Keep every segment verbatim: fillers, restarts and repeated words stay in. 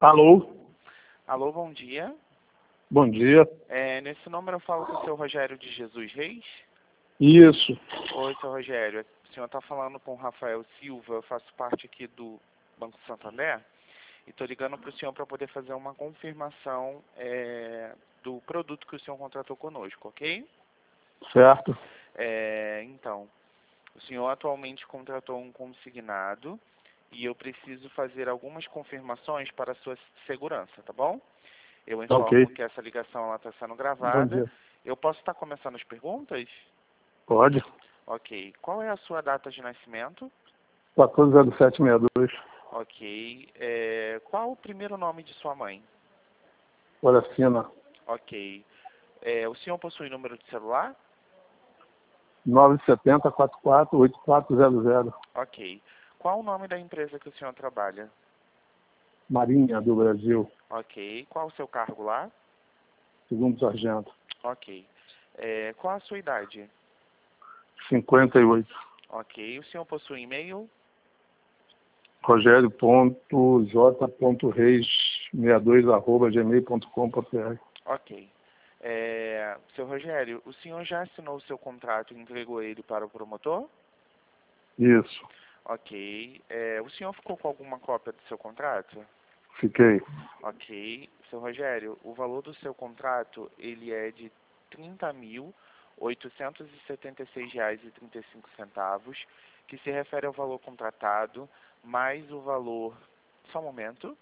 Alô? Alô, bom dia. Bom dia. É, nesse número eu falo com o seu Rogério de Jesus Reis. Isso. Oi, seu Rogério. O senhor está falando com o Rafael Silva. Eu faço parte aqui do Banco Santander. E estou ligando para o senhor para poder fazer uma confirmação é, do produto que o senhor contratou conosco, ok? Certo. É, então, o senhor atualmente contratou um consignado e eu preciso fazer algumas confirmações para a sua segurança, tá bom? Eu informo Ok. que essa ligação está sendo Bom gravada. dia. Eu posso estar começando as perguntas? Pode. Ok. Qual é a sua data de nascimento? quatorze zero sete sessenta e dois. Ok. É, qual o primeiro nome de sua mãe? Olacina. Ok. É, o senhor possui número de celular? nove sete zero quatro quatro oito quatro zero zero. Ok. Qual o nome da empresa que o senhor trabalha? Marinha do Brasil. Ok. Qual o seu cargo lá? Segundo sargento. Ok. É, qual a sua idade? cinquenta e oito. Ok. O senhor possui e-mail? Rogério ponto j ponto reis sessenta e dois arroba gmail ponto com ponto br. Ok. É, seu Rogério, o senhor já assinou o seu contrato e entregou ele para o promotor? Isso. Ok. É, o senhor ficou com alguma cópia do seu contrato? Fiquei. Ok. Seu Rogério, o valor do seu contrato, ele é de trinta mil oitocentos e setenta e seis reais e trinta e cinco centavos, que se refere ao valor contratado, mais o valor... Só um momento.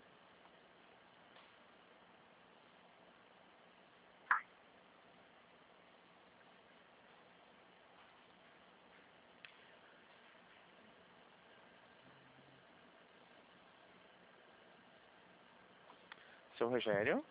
Seu Rogério?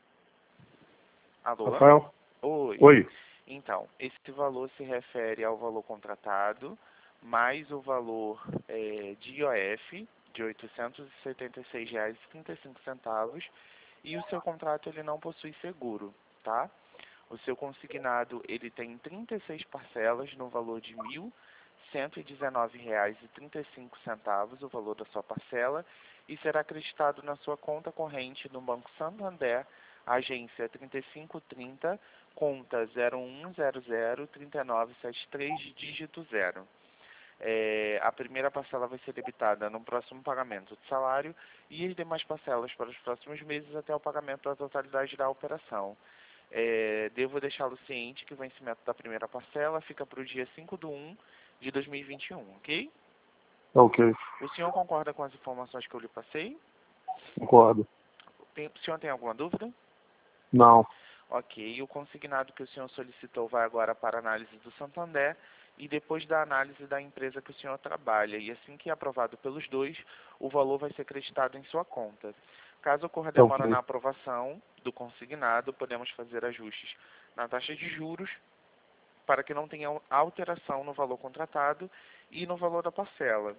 Alô? Rafael? Oi. Oi. Então, esse valor se refere ao valor contratado, mais o valor é, de I O F, de oitocentos e setenta e seis reais e trinta e cinco centavos, e o seu contrato ele não possui seguro, tá? O seu consignado ele tem trinta e seis parcelas no valor de mil cento e dezenove reais e trinta e cinco centavos, o valor da sua parcela, e será acreditado na sua conta corrente no Banco Santander, agência trinta e cinco trinta, conta zero um zero zero três nove sete três, dígito zero. É, a primeira parcela vai ser debitada no próximo pagamento de salário e as demais parcelas para os próximos meses até o pagamento da totalidade da operação. É, devo deixá-lo ciente que o vencimento da primeira parcela fica para o dia cinco de um de dois mil e vinte e um, ok? Ok. O senhor concorda com as informações que eu lhe passei? Concordo. Tem, o senhor tem alguma dúvida? Não. Ok, o consignado que o senhor solicitou vai agora para a análise do Santander e depois da análise da empresa que o senhor trabalha. E assim que aprovado pelos dois, o valor vai ser creditado em sua conta. Caso ocorra demora Ok. na aprovação do consignado, podemos fazer ajustes na taxa de juros para que não tenha alteração no valor contratado e no valor da parcela.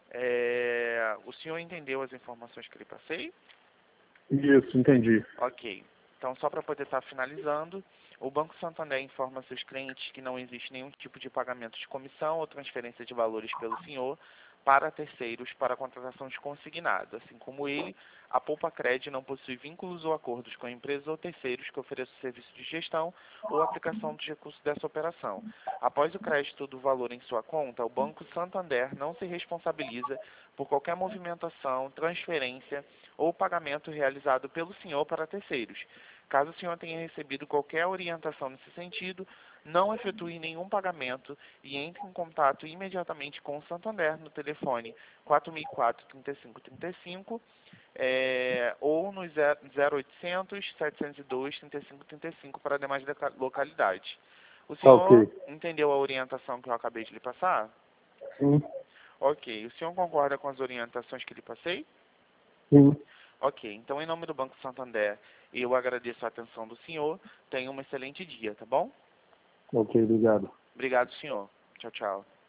É, o senhor entendeu as informações que lhe passei? Isso, entendi. Ok. Então, só para poder estar finalizando, o Banco Santander informa seus clientes que não existe nenhum tipo de pagamento de comissão ou transferência de valores pelo senhor para terceiros para a contratação de consignado. Assim como ele, a Poupa Cred não possui vínculos ou acordos com empresas ou terceiros que ofereçam serviço de gestão ou aplicação dos recursos dessa operação. Após o crédito do valor em sua conta, o Banco Santander não se responsabiliza por qualquer movimentação, transferência ou pagamento realizado pelo senhor para terceiros. Caso o senhor tenha recebido qualquer orientação nesse sentido, não efetue nenhum pagamento e entre em contato imediatamente com o Santander no telefone quatro mil e quatro, trinta e cinco trinta e cinco é, ou no zero oitocentos, setecentos e dois, trinta e cinco trinta e cinco para demais localidades. O senhor Ok. entendeu a orientação que eu acabei de lhe passar? Sim. Ok. O senhor concorda com as orientações que lhe passei? Sim. Ok. Então, em nome do Banco Santander, eu agradeço a atenção do senhor. Tenha um excelente dia, tá bom? Ok, obrigado. Obrigado, senhor. Tchau, tchau.